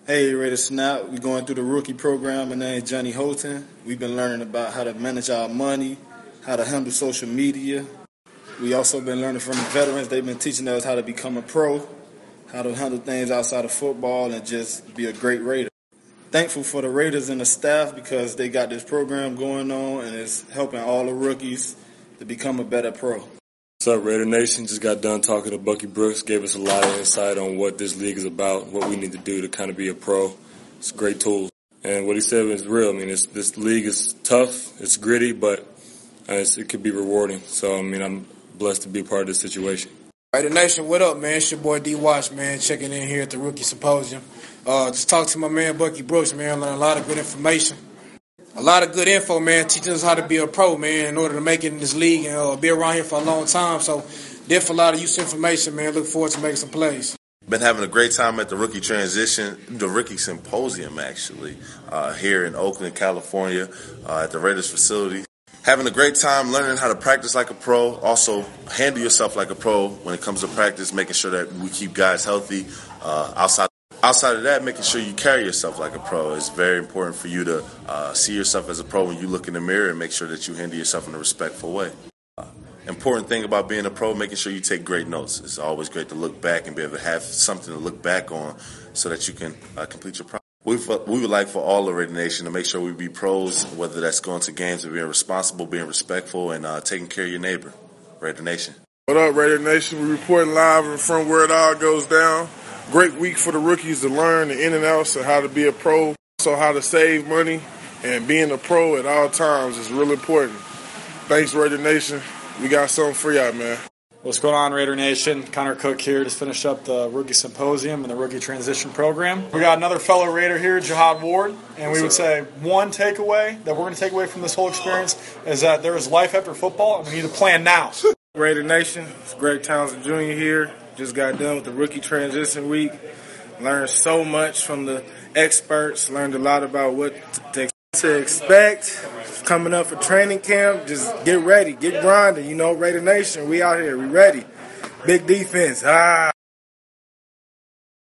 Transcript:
Hey, Raider Snap. We're going through the rookie program. My name is Johnny Holton. We've been learning about how to manage our money, how to handle social media. We also been learning from the veterans. They've been teaching us how to become a pro, how to handle things outside of football, and just be a great Raider. Thankful for the Raiders and the staff because they got this program going on and it's helping all the rookies to become a better pro. What's up, Raider Nation? Just got done talking to Bucky Brooks. Gave us a lot of insight on what this league is about, what we need to do to kind of be a pro. It's a great tool. And what he said was real. I mean, this league is tough, it's gritty, but it could be rewarding. So, I mean, I'm blessed to be a part of this situation. Raider Nation, what up, man? It's your boy D. Watch, man, checking in here at the Rookie Symposium. Just talked to my man Bucky Brooks, man. Learned a lot of good information. A lot of good info, man, teaching us how to be a pro, man, in order to make it in this league and be around here for a long time. So, definitely a lot of useful information, man. Look forward to making some plays. Been having a great time at the Rookie Symposium, actually, here in Oakland, California, at the Raiders facility. Having a great time learning how to practice like a pro, also handle yourself like a pro when it comes to practice, making sure that we keep guys healthy. Outside of that, making sure you carry yourself like a pro is very important for you to see yourself as a pro when you look in the mirror and make sure that you handle yourself in a respectful way. Important thing about being a pro, making sure you take great notes. It's always great to look back and be able to have something to look back on so that you can complete your project. We would like for all the Raider Nation to make sure we be pros, whether that's going to games and being responsible, being respectful, and taking care of your neighbor. Raider Nation. What up, Raider Nation? We reporting live from where it all goes down. Great week for the rookies to learn the in and outs of how to be a pro, also how to save money, and being a pro at all times is real important. Thanks, Raider Nation. We got something for y'all, man. What's going on, Raider Nation? Connor Cook here. Just finished up the Rookie Symposium and the Rookie Transition Program. We got another fellow Raider here, Jihad Ward, and we would say one takeaway that we're going to take away from this whole experience is that there is life after football, and we need to plan now. Raider Nation, it's Greg Townsend Jr. here. Just got done with the Rookie Transition Week. Learned so much from the experts. Learned a lot about what to expect coming up for training camp. Just get ready, get grinding. You know, Raider Nation, we out here, we ready. Big defense.